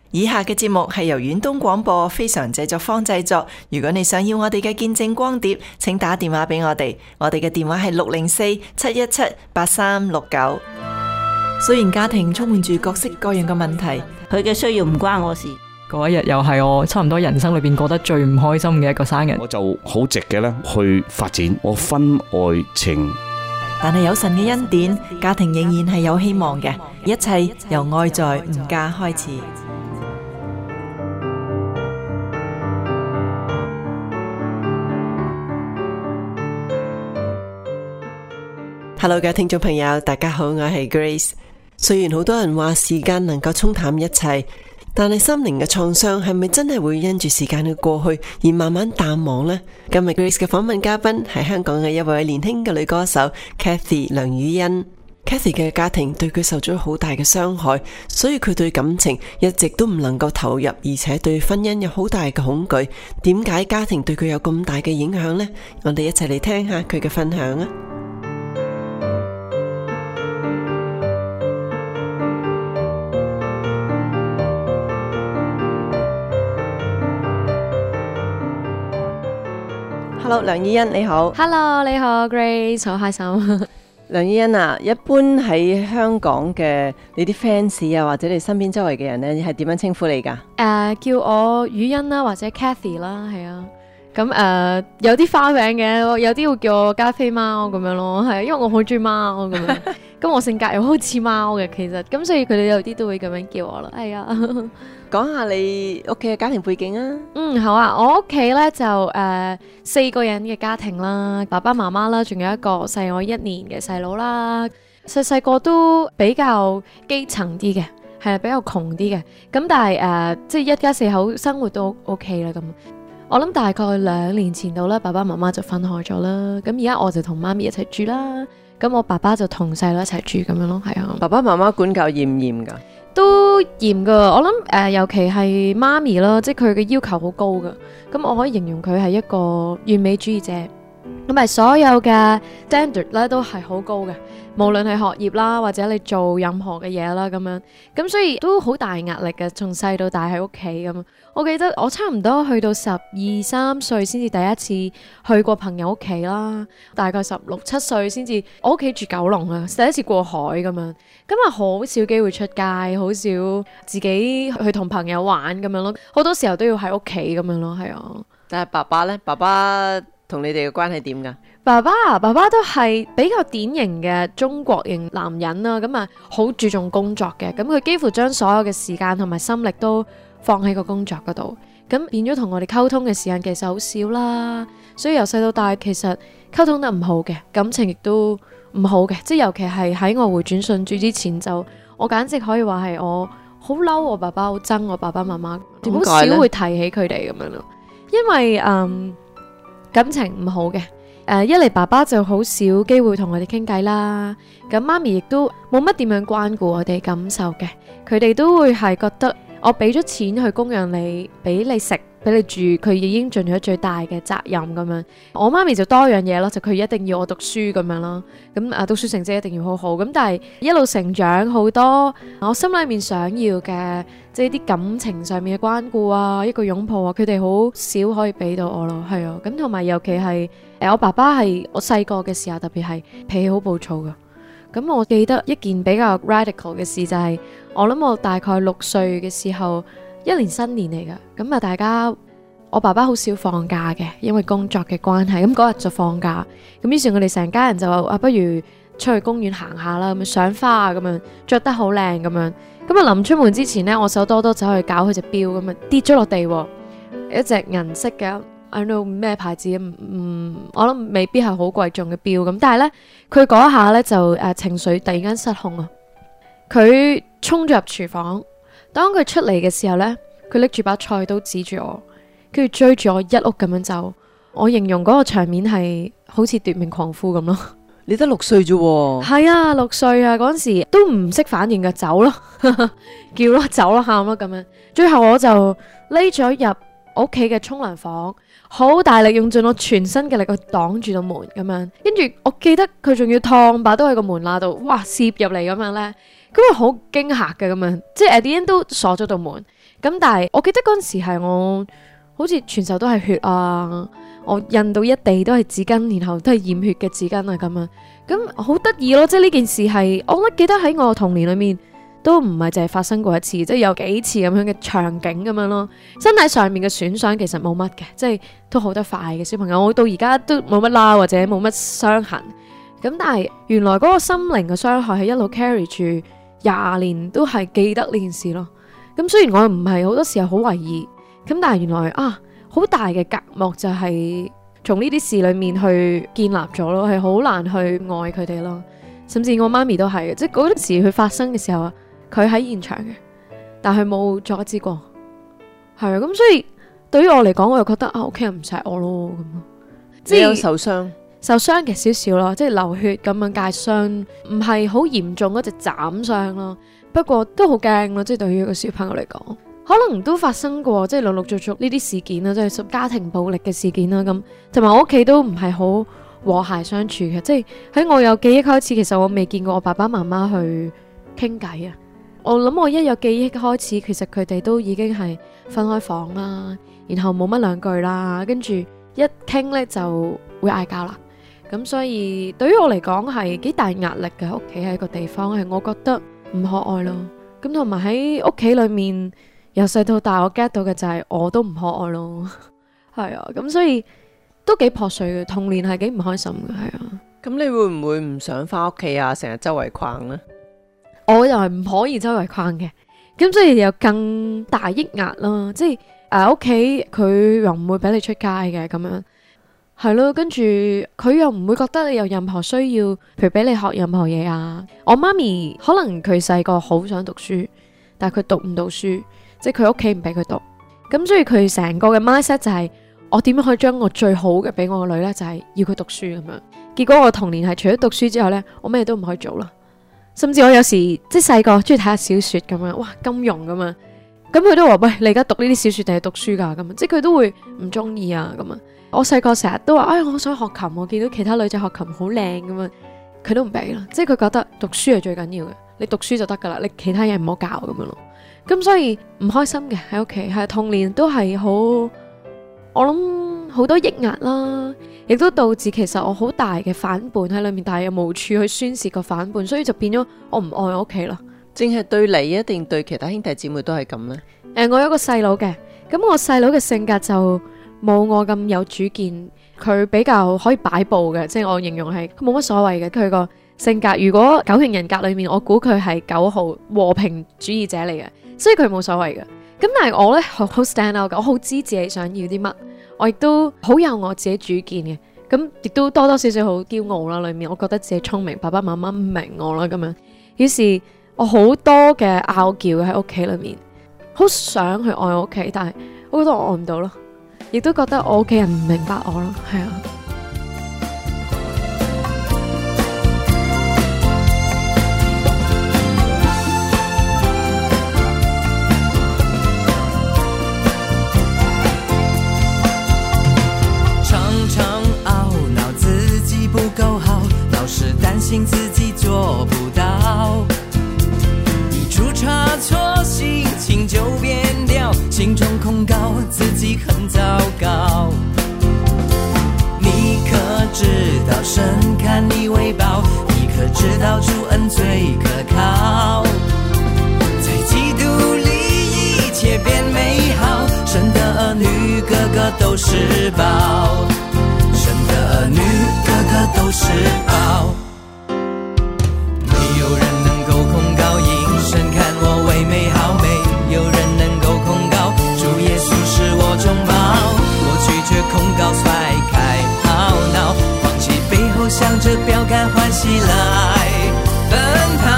以下嘅節目係由遠東廣播非常製作坊製作。如果你想要我哋嘅見證光碟，請打電話俾我哋。我哋嘅電話係604-717-8369。雖然家庭充滿住各式各樣嘅問題， 佢嘅需要唔關我事。 嗰一日又係我差唔多人生裏邊過得最唔開心嘅一個生日。 我就好直嘅咧去發展我婚外情。 但係有神嘅恩典，家庭仍然係有希望嘅。一切由愛在吾家開始。Hello， 各位聽眾朋友，大家好，我係 Grace。雖然好多人話時間能夠沖淡一切，但係心靈嘅創傷係咪真係會因住時間嘅過去而慢慢淡忘呢？今日 Grace 嘅訪問嘉賓係香港嘅一位年輕嘅女歌手 Cathy 梁宇欣。Cathy 嘅家庭對佢受咗好大嘅傷害，所以佢對感情一直都唔能夠投入，而且對婚姻有好大嘅恐懼。點解家庭對佢有咁大嘅影響呢？我哋一齊嚟聽下佢嘅分享啊！Hello， 梁宇欣你好。 Hello， 你好 Grace， 好開心。 梁宇欣啊，一般喺香港嘅你啲 fans 啊，或者你身邊周圍嘅人呢，係點樣稱呼你噶？ 叫我宇欣啦，或者 Cathy 啦，係啊。咁有啲花名嘅，有啲會叫我加菲貓咁樣咯，係因為我好中意貓咁樣。咁我性格又好似貓嘅，其實咁所以佢哋有啲都會咁樣叫我啦。係啊。 講下你屋企嘅家庭背景啊。 好啊，我屋企咧就4個人嘅家庭啦，爸爸媽媽啦，仲有一個細我1年嘅細佬啦。細個都比較基層啲嘅，係比較窮啲嘅。咁但係即係一家4口生活都 OK 啦。咁我諗大概2年前度啦，爸爸媽媽就分開咗啦。咁而家我就同媽咪一齊住啦。咁我爸爸就同細佬一齊住咁樣咯，係啊。 爸爸媽媽管教嚴唔嚴噶？ 都嚴噶，我諗尤其係媽咪啦，即係佢嘅要求好高噶。咁我可以形容佢係一個完美主義者，咁係所有嘅 standard 咧都係好高嘅，無論係學業啦，或者你做任何嘅嘢啦咁樣。咁所以都好大壓力嘅，從細到大喺屋企咁。我記得我差唔多去到12、13歲先至第一次去過朋友屋企啦，大概16、17歲先至，我屋企住九龍啊，第一次過海咁樣。咁啊，好少機會出街，好少自己去同朋友玩咁樣咯。好多時候都要喺屋企咁樣咯，係啊。 但係爸爸呢？爸爸同你哋嘅關係點噶？ 爸爸都係比較典型嘅中國型男人啦，咁啊好注重工作嘅，咁佢幾乎將所有嘅時間同埋心力都放喺個工作嗰度，咁變咗同我哋溝通嘅時間其實好少啦。所以由細到大其實溝通得唔好嘅，感情亦都唔好嘅，即係尤其係喺我回轉信主之前，就我簡直可以話係我好嬲我爸爸，好憎我爸爸媽媽，好少會提起佢哋咁樣咯。因為感情唔好嘅，一嚟爸爸就好少機會同我哋傾偈啦，咁媽咪亦都冇乜點樣關顧我哋感受嘅，佢哋都會係覺得我俾咗錢去供養你，俾你食，俾你住，佢已經盡咗最大嘅責任咁樣。我媽咪就多樣嘢咯，就佢一定要我讀書咁樣咯。咁讀書成績一定要好好。咁但係一路成長好多，我心裏面想要嘅，即係啲感情上面嘅關顧啊，一個擁抱啊，佢哋好少可以俾到我咯。係啊，咁同埋尤其係我爸爸係我細個嘅時候，特別係脾氣好暴躁噶。咁我記得一件比較 radical 嘅事就係，我諗我大概6歲嘅時候，一年新年嚟噶，咁啊大家我爸爸好少放假嘅，因為工作嘅關係，咁嗰日就放假，咁於是我哋成家人就話不如出去公園行下啦，咁賞花啊，咁樣着得好靚咁樣，咁啊臨出門之前呢，我手多多走去搞佢隻錶，咁啊跌咗落地，一隻銀色嘅。I don't know 咩牌子，我諗未必係好貴重嘅錶咁，但係呢，佢嗰一下呢，就情緒突然間失控啊！佢衝咗入廚房，當佢出嚟嘅時候呢，佢拎住把菜刀指住我，跟住追住我一屋咁樣走。我形容嗰個場面係好似奪命狂呼咁咯。 你得6歲啫喎？ 係啊，6歲啊，嗰陣時都唔識反應嘅，走咯，叫咯，走咯，喊咯咁樣。最後我就匿咗入我屋企嘅沖涼房，好大力用盡我全身嘅力去擋住道門咁樣，跟住我記得佢仲要燙把刀喺個門罅度，哇，攝入嚟咁樣呢。 咁好驚嚇嘅咁樣，即係 at the end 都鎖咗道門。咁但係我記得嗰陣時係我好似全手都係血啊，我印到一地都係紙巾，然後都係染血嘅紙巾啊咁樣。咁好得意咯，即係呢件事係我記得喺我童年裏面都唔係淨係發生過一次，即係有幾次咁樣嘅場景咁樣咯。身體上面嘅損傷其實冇乜嘅，即係都好得快嘅小朋友，我到而家都冇乜啦，或者冇乜傷痕。咁但係原來嗰個心靈嘅傷害係一路 carry 住20年都係記得呢件事咯。咁雖然我唔係好多時候好為意，咁但係原來好大嘅隔膜就係從呢啲事裏面去建立咗咯，係好難去愛佢哋咯。甚至我媽咪都係嘅，即係嗰陣時佢發生嘅時候啊，佢喺現場嘅，但係冇阻止過。係啊，咁所以對於我嚟講，我又覺得屋企人唔錫我咯咁咯。 即係有受傷。 受傷嘅少少咯，即係流血咁樣界傷，唔係好嚴重嗰隻斬傷咯。不過都好驚咯，即係對於一個小朋友嚟講，可能都發生過即係陸陸續續呢啲事件啦，即係家庭暴力嘅事件啦咁。同埋我屋企都唔係好和諧相處嘅，即係喺我有記憶開始，其實我未見過我爸爸媽媽去傾偈啊。我諗我一有記憶開始，其實佢哋都已經係分開房啦，然後冇乜兩句啦，跟住一傾呢就會嗌交啦。咁所以對於我嚟講係幾大壓力嘅，屋企係一個地方係我覺得唔可愛咯。咁同埋喺屋企裏面由細到大我 get 到嘅就係我都唔可愛咯。係啊，咁所以都幾破碎嘅，童年係幾唔開心嘅。係啊， 咁你會唔會唔想翻屋企啊？成日周圍逛呢？ 我又係唔可以周圍逛嘅，咁所以有更大抑壓啦。即係屋企佢又唔會俾你出街嘅咁樣。係咯，跟住佢又唔會覺得你有任何需要，譬如俾你學任何嘢啊。我媽咪可能佢細個好想讀書，但係佢讀唔到書，即係佢屋企唔俾佢讀。咁所以佢成個嘅 mindset 就係我點樣可以將我最好嘅俾我個女呢？就係要佢讀書咁樣。結果我童年係除咗讀書之後呢，我咩都唔可以做啦。甚至我有時即係細個中意睇下小說咁樣，哇，金庸咁樣，咁佢都話喂，你而家讀呢啲小說定係讀書噶咁，即係佢都會唔中意啊咁啊。我細個成日都話，我想學琴，我見到其他女仔學琴好靚咁樣，佢都唔俾啦，即係佢覺得讀書係最緊要嘅，你讀書就得噶啦，你其他嘢唔好教咁樣咯。咁所以唔開心嘅喺屋企，係童年都係好，我諗好多抑壓啦，亦都導致其實我好大嘅反叛喺裏面，但係又無處去宣泄個反叛，所以就變咗我唔愛我屋企啦。 淨係對你一定對其他兄弟姊妹都係咁呢？ 我有個細佬嘅，咁我細佬嘅性格就冇我咁有主見，佢比較可以擺布嘅，即係我形容係冇乜所謂嘅。佢個性格，如果九型人格裏面，我估佢係9號和平主義者嚟嘅，所以佢冇所謂嘅。咁但係我呢，好 stand out 嘅，我好知自己想要啲乜，我亦都好有我自己主見嘅。咁亦都多多少少好驕傲啦，裏面我覺得自己聰明，爸爸媽媽唔明我啦咁樣。於是我好多嘅拗撬喺屋企裏面，好想去愛我屋企，但係我覺得我愛唔到咯。亦都覺得我屋企人唔明白我咯，係啊。 常常懊惱自己不夠好，老是擔心自己做不到，一出差錯心情就變掉，心中控告自己很糟糕。你可知道神看你為寶，你可知道主恩最可靠，在基督裡一切變美好，神的兒女個個都是寶，神的兒女個個都是寶。沒有人能夠控告，因神看我為美好，沒有人能夠控告，主耶穌是我中寶，我拒絕控告，甩開懊惱，放棄背後，向着標杆歡喜來奔跑，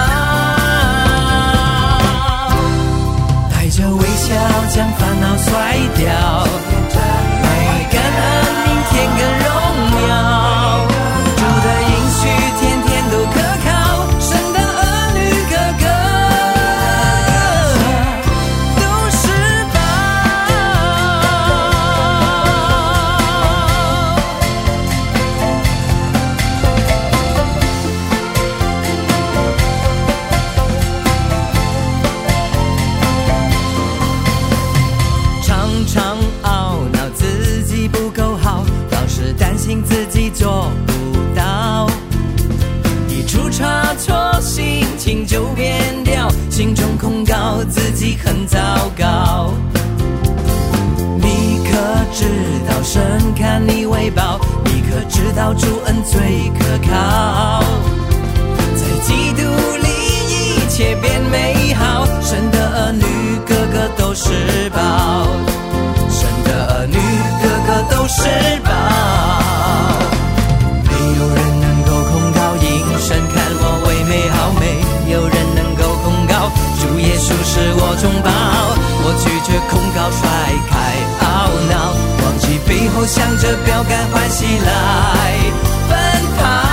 帶着微笑將煩惱甩掉，來感恩明天更榮耀，主的應許天天都可靠，神的兒女個個都是寶。 很糟糕。你可知道神看你为宝？你可知道主恩最可靠？在基督里一切变美好，神的儿女个个都是宝，神的儿女个个都是宝。没有人能够控告，因神看我为美好，没有人能够控告，主耶稣是我中宝。我拒绝控告，甩开懊恼，忘记背后，向着标杆欢喜来奔跑。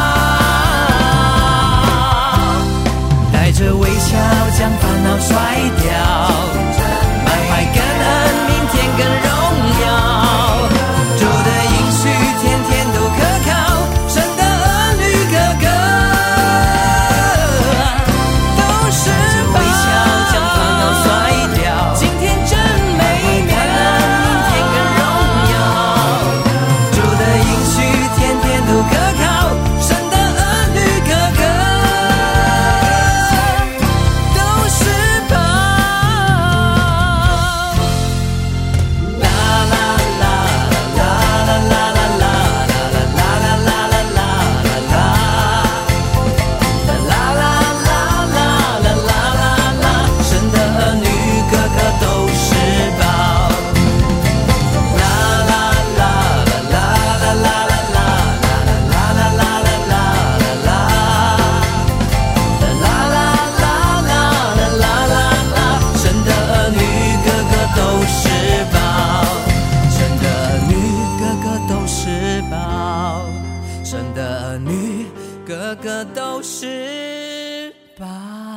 带着微笑将烦恼甩掉，满怀感恩，明天更荣耀。主的应许天天都可靠，神的儿女个个都是宝。微笑将烦恼甩掉，今天真美妙，明天更荣耀。主的应许天天都可靠，神的儿女个个都是宝。啦啦啦啦啦啦啦啦啦啦啦啦啦啦啦啦啦啦，神的儿女个个都是宝。啦啦啦啦啦啦啦啦啦啦啦啦啦啦啦啦，神的儿女个个都是宝，神的儿女个个都是宝，神的儿女个个都是宝。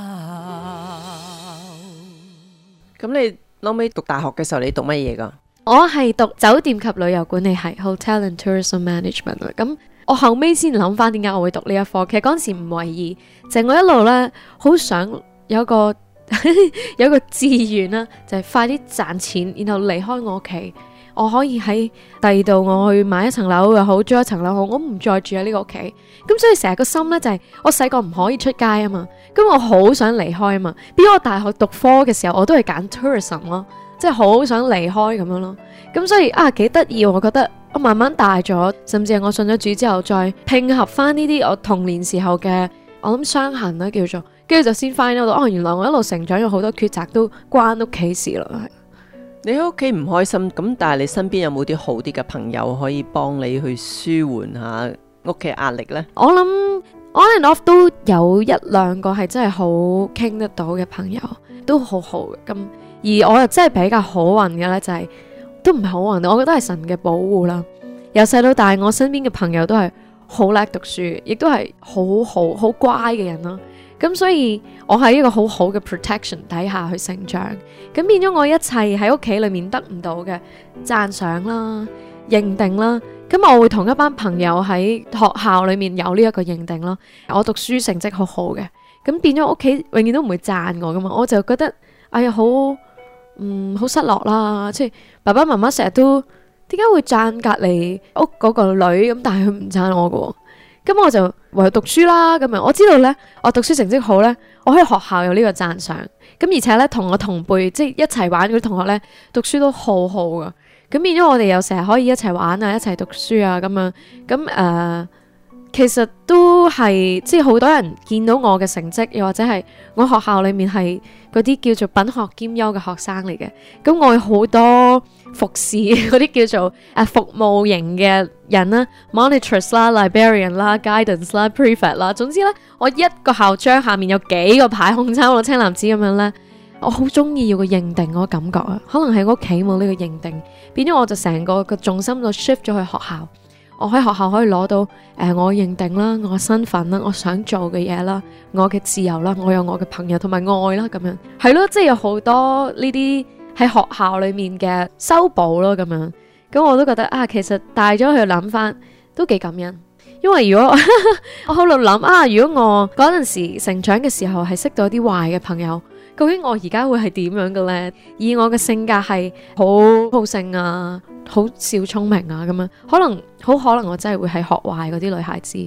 咁你後尾讀大學嘅時候，你讀乜嘢㗎？ 我係讀酒店及旅遊管理系 （Hotel and Tourism Management） 啦。咁我後尾先諗翻點解我會讀呢一科。其實嗰陣時唔為意，就係我一路咧好想有個有一個志願啦，就係快啲賺錢，然後離開我屋企。我可以喺第二度我去買一層樓又好，租一層樓好，我唔再住喺呢個屋企。咁所以成日個心咧就係我細個唔可以出街啊嘛，咁我好想離開啊嘛。變咗我大學讀科嘅時候，我都係揀 tourism 咯，即係好想離開咁樣咯。咁所以幾得意，我覺得我慢慢大咗，甚至係我信咗主之後，再拼合翻呢啲我童年時候嘅我諗傷痕啦叫做，跟住就先翻到原來我一路成長有好多抉擇都關屋企事啦。 你喺屋企唔開心，咁但係你身邊有冇啲好啲嘅朋友可以幫你去舒緩下屋企壓力呢？ 我諗 on and off 都有一兩個係真係好傾得到嘅朋友，都好好嘅。咁而我又真係比較好運嘅呢，就係都唔係好運，我覺得係神嘅保護啦。由細到大，我身邊嘅朋友都係好叻讀書，亦都係好乖嘅人啦。咁所以我喺一個好好嘅 protection 底下去成長，咁變咗我一切喺屋企裏面得唔到嘅讚賞啦、認定啦，咁我會同一班朋友喺學校裏面有呢一個認定咯。我讀書成績好好嘅，咁變咗屋企永遠都唔會讚我噶嘛，我就覺得哎呀好失落啦，即係爸爸媽媽成日都點解會讚隔離屋嗰個女咁，但係佢唔讚我噶。咁我就唯有讀書啦，咁樣我知道呢，我讀書成績好呢，我喺學校有呢個讚賞，咁而且呢，同我同輩即係一齊玩嗰啲同學呢，讀書都好好噶，咁變咗我哋又成日可以一齊玩啊，一齊讀書啊咁樣，咁其實都係即係好多人見到我嘅成績，又或者係我學校裏面係嗰啲叫做品學兼優嘅學生嚟嘅，咁我有好多服侍嗰啲叫做服務型嘅人啦 ，monitress 啦、librarian 啦、guidance 啦、prefect 啦，總之咧，我一個校章下面有幾個牌控抽我青藍紫咁樣咧，我好中意要個認定嗰個感覺啊，可能喺我屋企冇呢個認定，變咗我就成個重心就 shift 咗去學校。我喺學校可以攞到我認定啦，我身份啦，我想做嘅嘢啦，我嘅自由啦，我有我嘅朋友同埋愛啦，咁樣係咯，即係有好多呢啲喺學校裏面嘅修補咯，咁樣咁我都覺得其實大咗去諗翻都幾感恩，因為如果我喺度諗如果我嗰陣時成長嘅時候係識到啲壞嘅朋友，究竟我而家會係點樣嘅呢？以我嘅性格係好好勝啊，好少聰明啊咁樣，好可能我真係會係學壞嗰啲女孩子，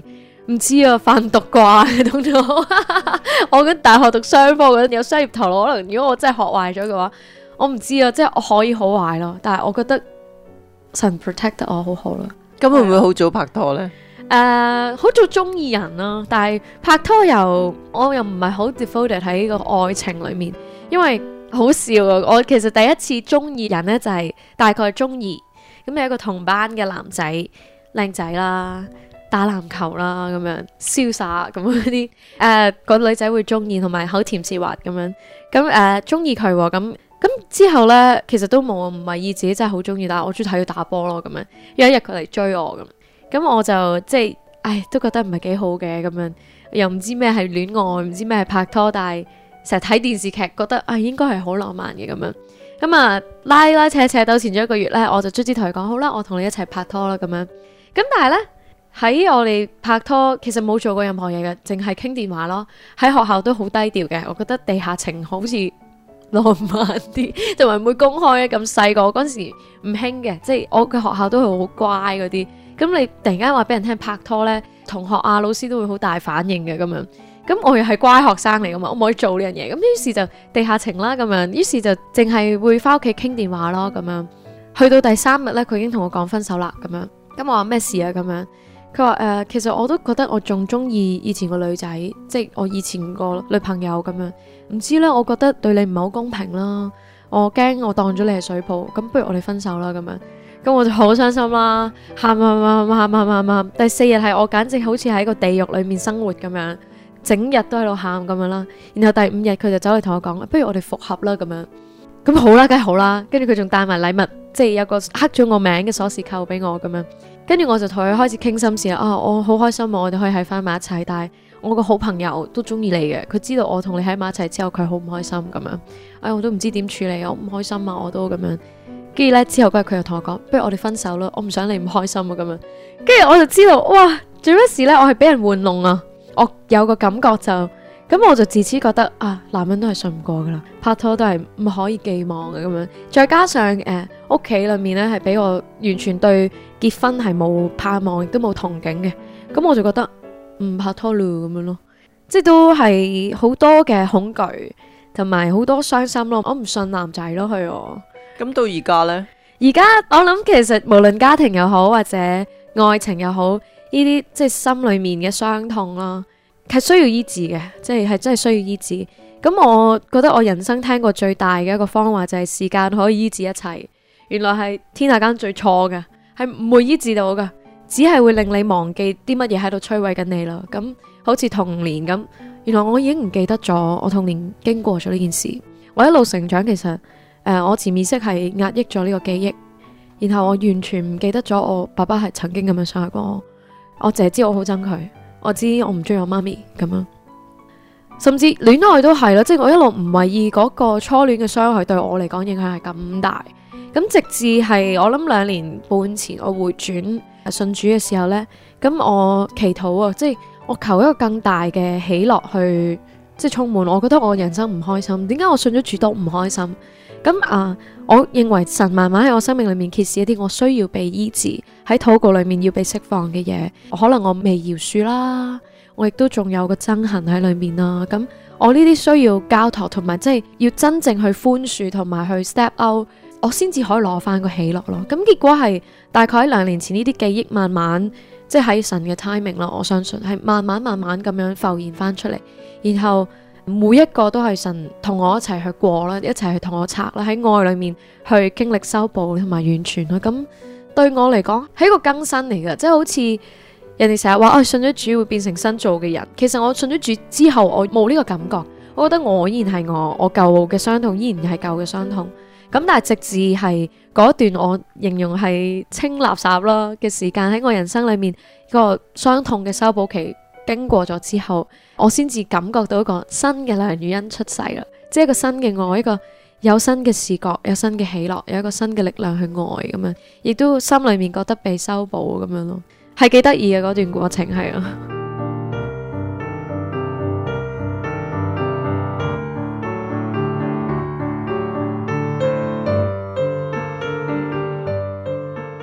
唔知啊，販毒啩當咗。我跟大學讀商科嗰陣有商業頭腦，可能如果我真係學壞咗嘅話，我唔知啊，即係我可以好壞咯。但係我覺得神 protect 得我好好啦。 咁會唔會好早拍拖呢？ 好早中意人啦，但係拍拖我又唔係好 devoted 喺個愛情裏面，因為好笑啊！我其實第一次中意人呢，就係大概中二，咁有一個同班嘅男仔，靚仔啦，打籃球啦，咁樣瀟灑咁嗰啲，個女仔會中意，同埋口甜舌滑咁樣，咁中意佢喎，咁之後呢，其實都冇唔係以自己真係好中意，但係我中意睇佢打波咯，咁樣有一日佢嚟追我咁我就即係都覺得唔係幾好嘅咁樣，又唔知咩係戀愛，唔知咩係拍拖，但係成日睇電視劇覺得應該係好浪漫嘅咁樣，拉拉扯扯到前咗1個月呢，我就卒之同佢講好啦，我同你一齊拍拖啦咁樣，咁但係呢，喺我哋拍拖其實冇做過任何嘢嘅，淨係傾電話咯，喺學校都好低調嘅，我覺得地下情好似浪漫啲，同埋唔會公開咁細個嗰陣時唔興嘅，即係我嘅學校都係好乖嗰啲。咁你突然間話俾人聽拍拖呢，同學老師都會好大反應嘅咁樣。咁我又係乖學生嚟噶嘛，我唔可以做呢樣嘢。咁於是就地下情啦咁樣，於是就淨係會翻屋企傾電話咯咁樣。去到第3日呢，佢已經同我講分手啦咁樣。咁我話咩事啊咁樣？佢話其實我都覺得我仲中意以前個女仔，即係我以前個女朋友咁樣。唔知呢，我覺得對你唔係好公平啦。我驚我當咗你係水泡，咁不如我哋分手啦咁樣。咁我就好傷心啦，喊。第4日係我簡直好似喺個地獄裏面生活咁樣，整日都喺度喊咁樣啦。然後第5日佢就走嚟同我講，不如我哋復合啦咁樣。咁好啦，梗係好啦。跟住佢仲帶埋禮物，即係有個刻咗我名嘅鎖匙扣俾我咁樣。跟住我就同佢開始傾心事啦。我好開心我哋可以喺翻埋一齊，但係我個好朋友都中意你嘅，佢知道我同你喺埋一齊之後佢好唔開心咁樣。我都唔知點處理，我唔開心啊，我都咁樣。跟住咧之後嗰日佢又同我講，不如我哋分手啦，我唔想你唔開心啊咁樣。跟住我就知道，哇，做乜事呢？我係俾人玩弄啊！我有個感覺就咁，我就自此覺得男人都係信唔過噶啦，拍拖都係唔可以寄望嘅咁樣。再加上屋企裏面呢係俾我完全對結婚係冇盼望，亦都冇憧憬嘅，咁我就覺得唔拍拖咯咁樣咯，即係都係好多嘅恐懼同埋好多傷心咯。我唔信男仔咯，係我。 咁到而家呢？ 而家我諗其實無論家庭又好或者愛情又好，呢啲即係心裏面嘅傷痛啦，係需要醫治嘅，即係真係需要醫治。咁我覺得我人生聽過最大嘅一個方法就係時間可以醫治一切。原來係天下間最錯嘅，係唔會醫治到嘅，只係會令你忘記啲乜嘢喺度摧毀緊你啦。咁好似童年咁，原來我已經唔記得咗我童年經過咗呢件事。我一路成長其實。我潛意識係壓抑咗呢個記憶，然後我完全唔記得咗我爸爸係曾經咁樣傷害過我。我淨係知我好憎佢，我知我唔中意我媽咪咁樣，甚至戀愛都係啦，即係我一路唔為意嗰個初戀嘅傷害對我嚟講影響係咁大。咁直至係我諗2年半前我回轉信主嘅時候呢，咁我祈禱啊，即係我求一個更大嘅喜樂去，即係充滿。我覺得我人生唔開心，點解我信咗主都唔開心？咁我認為神慢慢喺我生命裏面揭示一啲我需要被醫治，喺禱告裏面要被釋放嘅嘢。可能我未饒恕啦，我亦都仲有個憎恨喺裏面啦。咁我呢啲需要交託，同埋即係要真正去寬恕，同埋去 step out，我先至可以攞翻個喜樂咯。咁結果係大概喺2年前呢啲記憶慢慢即係喺神嘅 timing 啦，我相信係慢慢咁樣浮現翻出嚟，然後。每一個都係神同我一齊去過啦，一齊去同我拆啦，喺愛裏面去經歷修補同埋完全啦。咁對我嚟講係一個更新嚟嘅，即係好似人哋成日話信咗主會變成新造嘅人。其實我信咗主之後，我冇呢個感覺，我覺得我依然係我舊嘅傷痛依然係舊嘅傷痛。咁但係直至係嗰段我形容係清垃圾啦嘅時間，喺我人生裏面個傷痛嘅修補期經過咗之後，我先至感覺到一個新嘅梁宇欣出世啦，即係一個新嘅愛，一個有新嘅視覺，有新嘅喜樂，有一個新嘅力量去愛咁樣，亦都心裏面覺得被修補咁樣咯，係幾得意嘅嗰段過程係啊。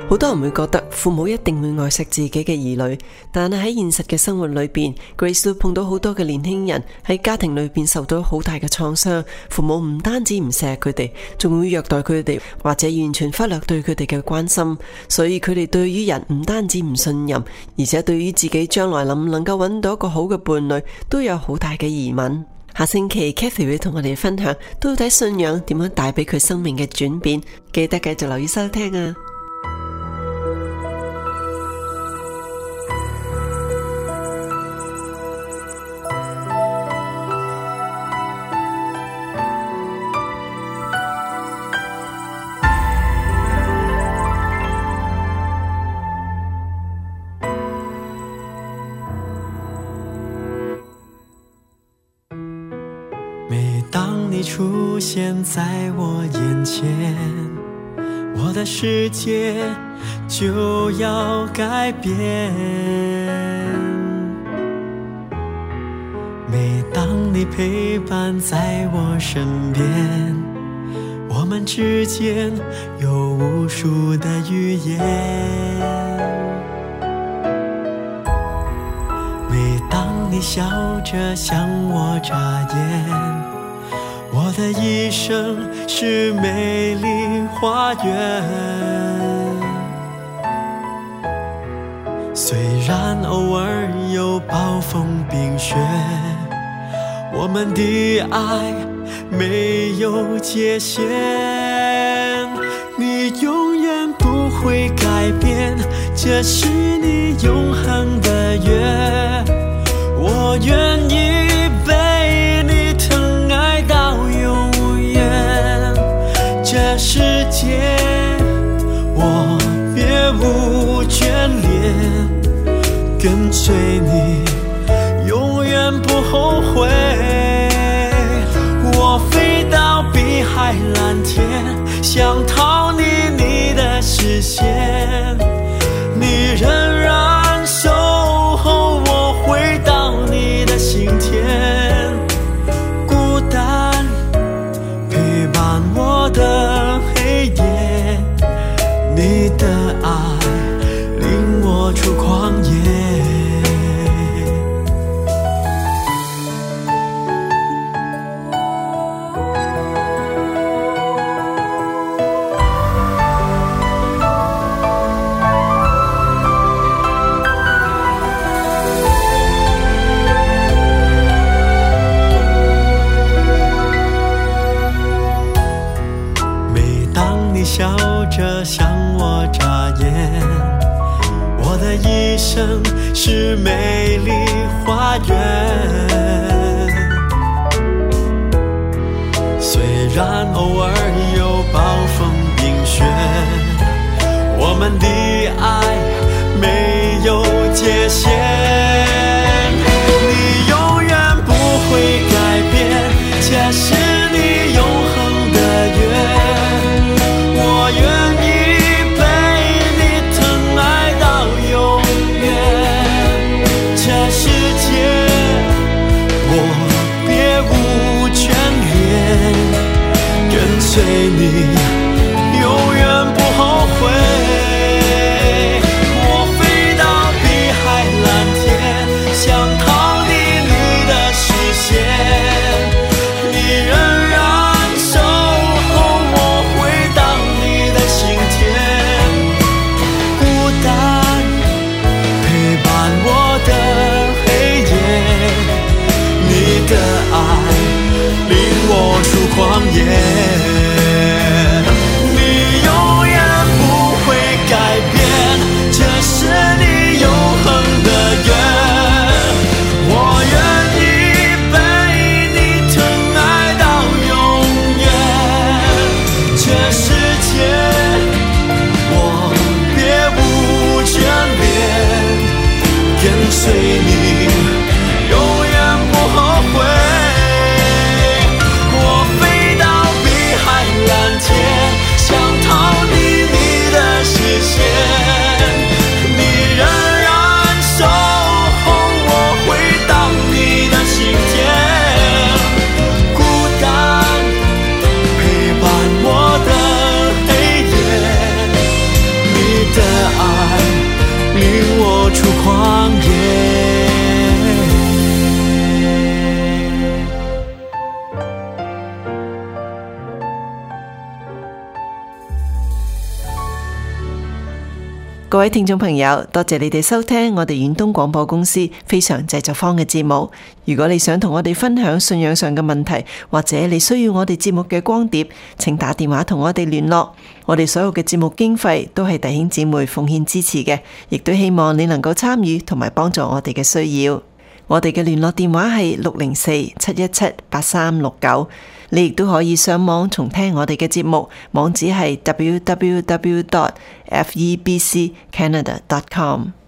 好多人會覺得父母一定會愛惜自己嘅兒女，但係喺現實嘅生活裏邊 Grace 都碰到好多嘅年輕人喺家庭裏邊受到好大嘅創傷，父母唔單止唔錫佢哋，仲會虐待佢哋，或者完全忽略對佢哋嘅關心，所以佢哋對於人唔單止唔信任，而且對於自己將來能唔能夠揾到一個好嘅伴侶都有好大嘅疑問。下星期 Kathy 會同我哋分享到底信仰點樣帶俾佢生命嘅轉變，記得繼續留意收聽啊！ 每當你出現在我眼前，我的世界就要改變。每當你陪伴在我身邊，我們之間有無數的語言。每當你笑着向我眨眼，我的一生是美麗花園。雖然偶爾有暴風冰雪，我們的愛沒有界限。你永遠不會改變，這是你永恆的約。我願意被你疼愛到永遠，這世界我別無眷戀，跟隨你永遠不後悔。我飛到碧海藍天，想逃離你的視線，你仍然守候我回到你的心田。孤單陪伴我的黑夜，你的愛領我出曠野。笑着向我眨眼，我的一生是美麗花園。雖然偶爾有暴風冰雪，我們的愛沒有界限。你永遠不會改變，這是你永恆的約。我願意被你疼愛到永遠，這世界我別無眷戀，跟隨各位聽眾朋友，多謝你哋收聽我哋遠東廣播公司非常製作坊嘅節目。如果你想同我哋分享信仰上嘅問題，或者你需要我哋節目嘅光碟，請打電話同我哋聯絡。我哋所有嘅節目經費都係弟兄姊妹奉獻支持嘅，亦都希望你能夠參與同埋幫助我哋嘅需要。我哋嘅聯絡電話係604-717-8369。你亦都可以上網重聽我哋嘅節目，網址係www.febccanada.com。